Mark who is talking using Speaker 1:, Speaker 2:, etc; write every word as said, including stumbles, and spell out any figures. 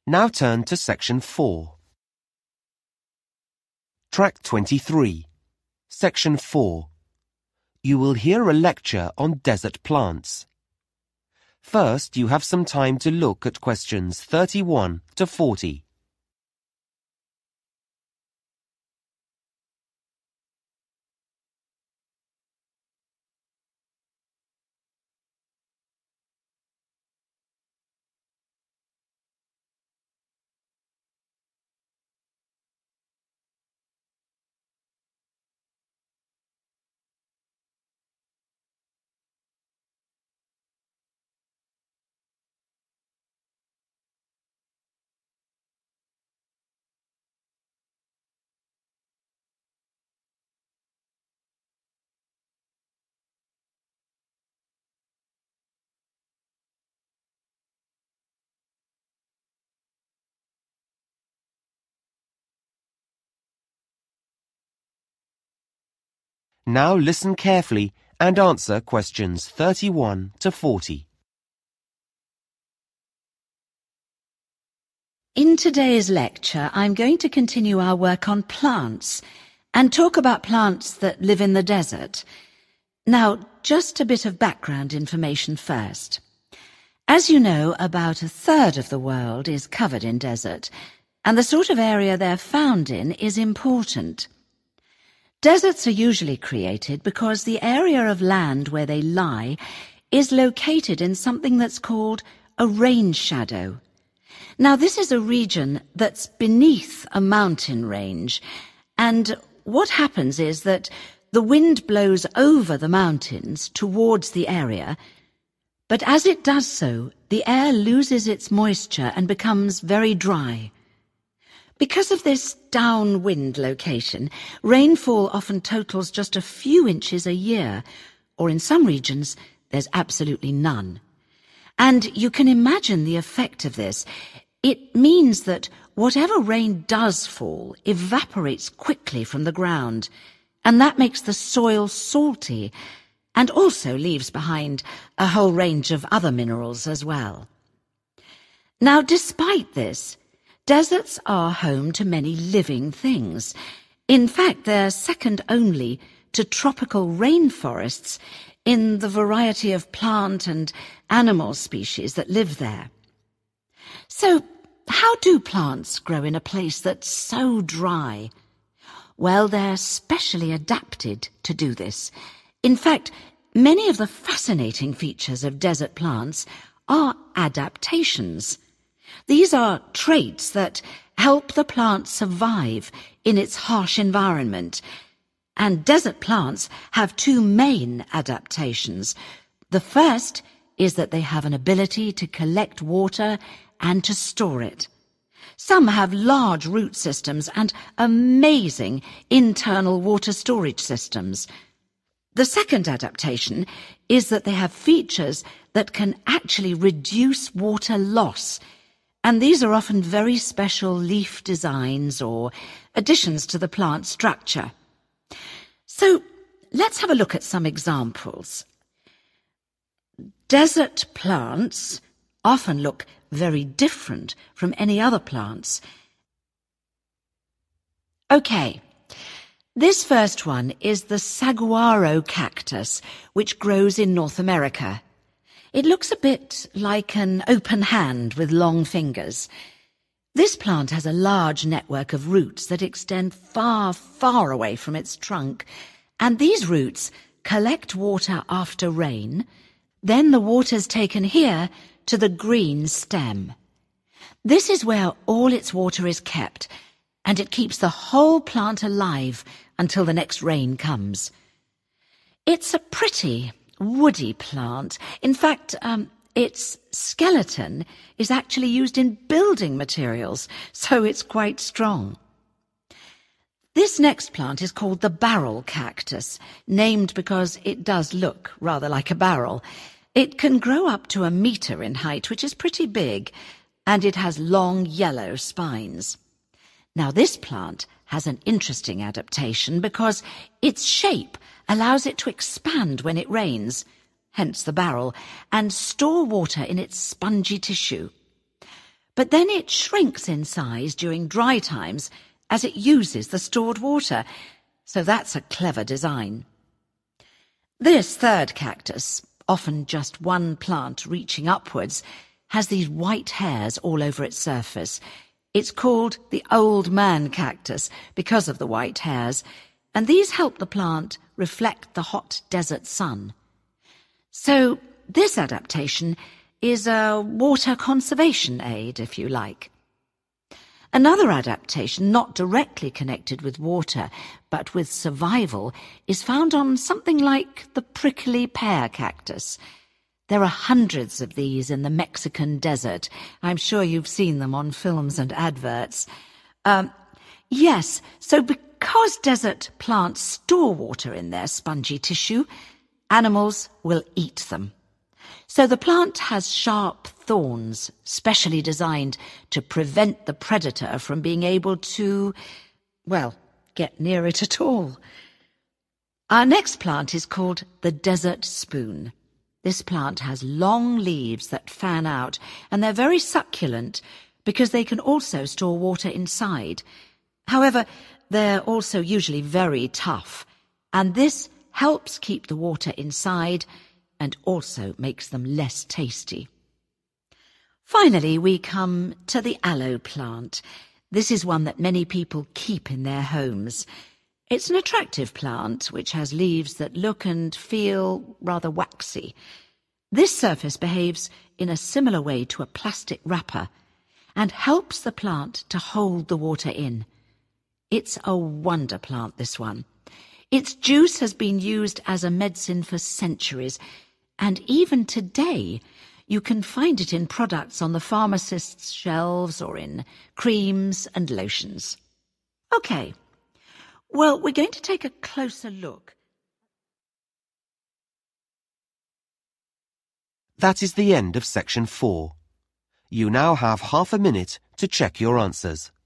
Speaker 1: Now turn to Section four. Track twenty-three, Section four. You will hear a lecture on desert plants. First, you have some time to look at questions thirty-one to forty. Now listen carefully and answer questions thirty-one to forty.
Speaker 2: In today's lecture, I'm going to continue our work on plants and talk about plants that live in the desert. Now, just a bit of background information first. As you know, about a third of the world is covered in desert, and the sort of area they're found in is important. Deserts are usually created because the area of land where they lie is located in something that's called a rain shadow. Now, this is a region that's beneath a mountain range, and what happens is that the wind blows over the mountains towards the area, but as it does so, the air loses its moisture and becomes very dry. Because of this downwind location, rainfall often totals just a few inches a year, or in some regions, there's absolutely none. And you can imagine the effect of this. It means that whatever rain does fall evaporates quickly from the ground, and that makes the soil salty, and also leaves behind a whole range of other minerals as well. Now, despite this, deserts are home to many living things. In fact, they're second only to tropical rainforests in the variety of plant and animal species that live there. So, how do plants grow in a place that's so dry? Well, they're specially adapted to do this. In fact, many of the fascinating features of desert plants are adaptations. These are traits that help the plant survive in its harsh environment. And desert plants have two main adaptations. The first is that they have an ability to collect water and to store it. Some have large root systems and amazing internal water storage systems. The second adaptation is that they have features that can actually reduce water loss, and these are often very special leaf designs or additions to the plant structure. So let's have a look at some examples. Desert plants often look very different from any other plants. Okay, this first one is the saguaro cactus, which grows in North America. It looks a bit like an open hand with long fingers. This plant has a large network of roots that extend far, far away from its trunk, and these roots collect water after rain. Then the water's taken here to the green stem. This is where all its water is kept, and it keeps the whole plant alive until the next rain comes. It's a pretty, woody plant. In fact, um, its skeleton is actually used in building materials, so it's quite strong. This next plant is called the barrel cactus, named because it does look rather like a barrel. It can grow up to a metre in height, which is pretty big, and it has long yellow spines. Now, this plant has an interesting adaptation because its shape allows it to expand when it rains, hence the barrel, and store water in its spongy tissue. but then it shrinks in size during dry times as it uses the stored water, so that's a clever design. This third cactus, often just one plant reaching upwards, has these white hairs all over its surface. It's called the old man cactus because of the white hairs, and these help the plant reflect the hot desert sun. So this adaptation is a water conservation aid, if you like. Another adaptation, not directly connected with water, but with survival, is found on something like the prickly pear cactus. There are hundreds of these in the Mexican desert. I'm sure you've seen them on films and adverts. Um, yes, so because desert plants store water in their spongy tissue, animals will eat them. So the plant has sharp thorns, specially designed to prevent the predator from being able to, well, get near it at all. Our next plant is called the desert spoon. This plant has long leaves that fan out, and they're very succulent because they can also store water inside. However, they're also usually very tough, and this helps keep the water inside and also makes them less tasty. Finally, we come to the aloe plant. This is one that many people keep in their homes. It's an attractive plant which has leaves that look and feel rather waxy. This surface behaves in a similar way to a plastic wrapper and helps the plant to hold the water in. It's a wonder plant, this one. Its juice has been used as a medicine for centuries, and even today you can find it in products on the pharmacist's shelves or in creams and lotions. OK, well, we're going to take a closer look.
Speaker 1: That is the end of section four. You now have half a minute to check your answers.